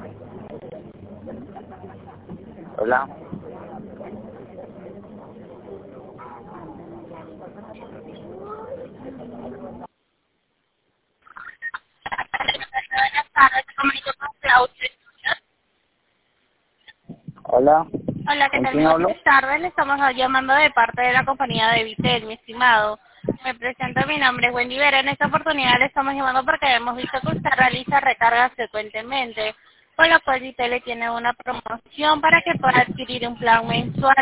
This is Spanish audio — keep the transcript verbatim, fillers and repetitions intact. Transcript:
Hola. Buenas tardes, me comunico con Claudia. Hola. Hola, ¿qué ¿Con tal? Muy quién hablo? buenas tardes. Le estamos llamando de parte de la compañía de Vitel, mi estimado. Me presento, mi nombre es Wendy Vera. En esta oportunidad le estamos llamando porque hemos visto que usted realiza recargas frecuentemente, con lo cual Vitel le tiene una promoción para que pueda adquirir un plan mensual